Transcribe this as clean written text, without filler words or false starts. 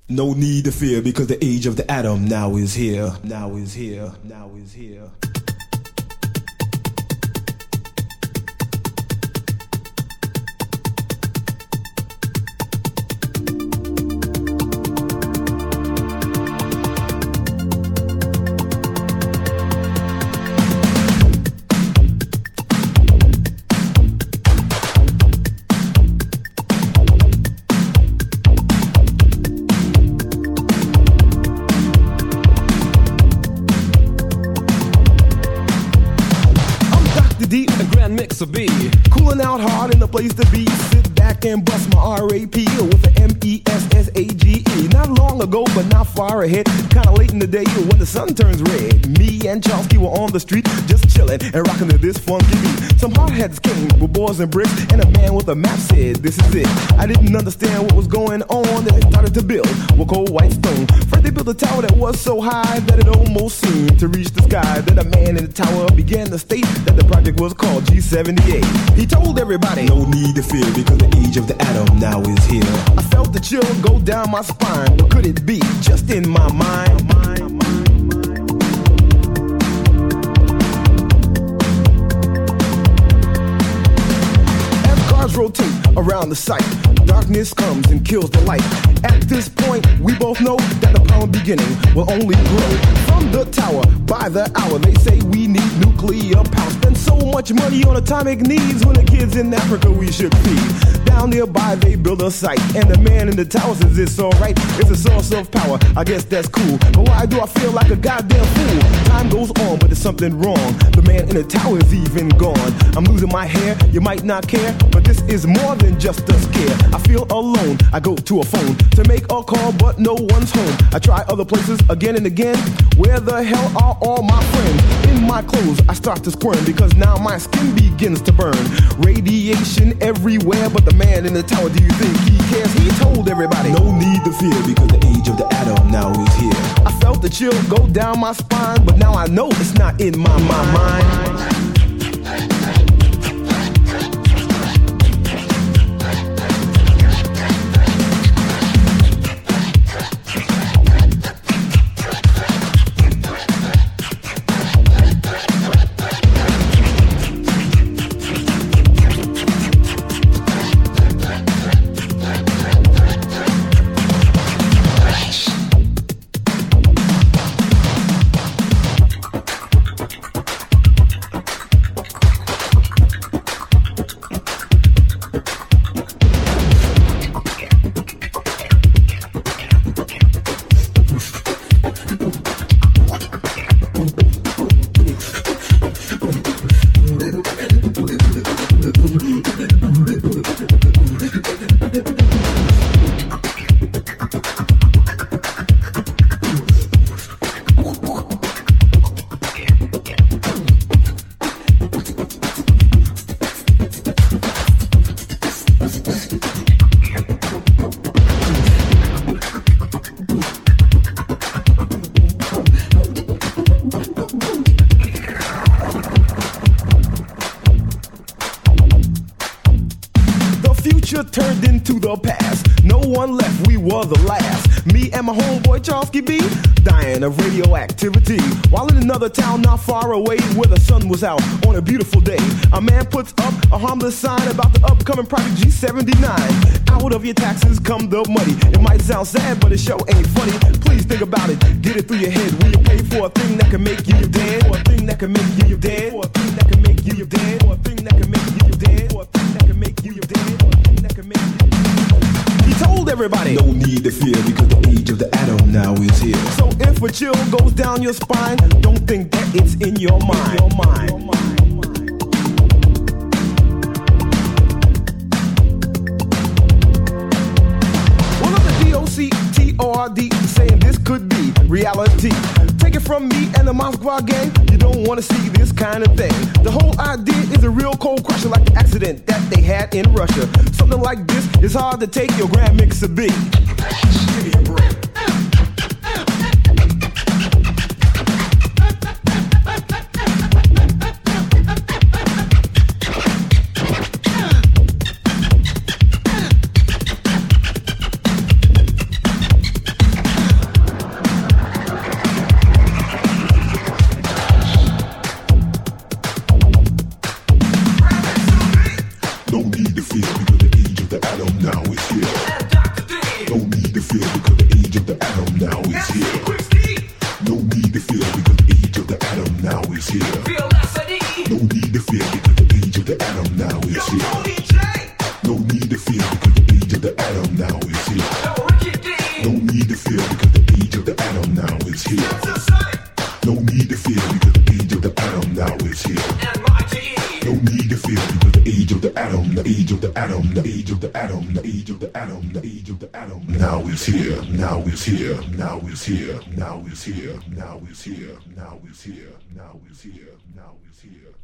No need to fear because the age of the atom now is here. Now is here. Now is here. B. Cooling out hard in the place to be. Sit back and bust my RAP with an MESSAGE. Not long ago, but not far ahead. Kinda late in the day when the sun turns red. Me and Chomsky were on the street just chilling and rocking to this funky beat. Some hardheads came with boards and bricks, and a man with a map said, "This is it." I didn't understand what was going on. Then they started to build with cold white stone. First they built a tower that was so high that it almost seemed to reach the sky. Then a man in the tower began to state that the project was called G78. He told everybody, no need to fear because the age of the atom now is here. I felt the chill go down my spine, but could it be just in my mind? As cars rotate around the site, darkness comes and kills the light. At this point, we both know that the problem beginning will only grow. From the tower, by the hour, they say we need nuclear power. Spend so much money on atomic needs when the kids in Africa we should feed. Down nearby, they build a site, and the man in the tower says it's alright. It's a source of power, I guess that's cool. But why do I feel like a goddamn fool? Time goes on, but there's something wrong. The man in the tower is even gone. I'm losing my hair, you might not care, but this is more than just a scare. I feel alone, I go to a phone to make a call, but no one's home. I try other places again and again. Where the hell are all my friends? In my clothes, I start to squirm because now my skin begins to burn. Radiation everywhere, but the man in the tower, do you think he cares? He told everybody, no need to fear because the age of the atom now is here. I felt the chill go down my spine, but now I know it's not in my mind. Turned into the past. No one left, we were the last. Me and my homeboy Chomsky B dying of radioactivity. While in another town not far away where the sun was out on a beautiful day, a man puts up a harmless sign about the upcoming Project G79. Out of your taxes come the money. It might sound sad, but it sure ain't funny. Please think about it, get it through your head. Will you pay for a thing that can make you dead? For a thing that can make you dead? For a thing that can make you dead? For a thing that can make you dead? For a thing that can make you dead? He told everybody, no need to fear because the age of the atom now is here. So if a chill goes down your spine, don't think that it's in your mind. Well, of the DOC-TRD saying this could be reality. Take it from me and the Moskva gang, you don't want to see this kind of thing. The whole idea is a real cold crusher like the accident that they had in Russia. Something like this is hard to take your Grand Mixer B. Give me a break. here. No need to fear because the age of the atom now is here. No need to fear because the age of the atom now is here. No need to fear because the age of the atom now is here. No need to fear because the age of the atom now is here. No need to fear because the age of the atom now is here. No need to fear because the age of the atom now is here. No need to fear because the age of the atom, the age of the atom, the age of the atom, the age of the atom, the age of the atom now is here, now is here, now is here, now is here, now is here, now is here, now is here, now is here.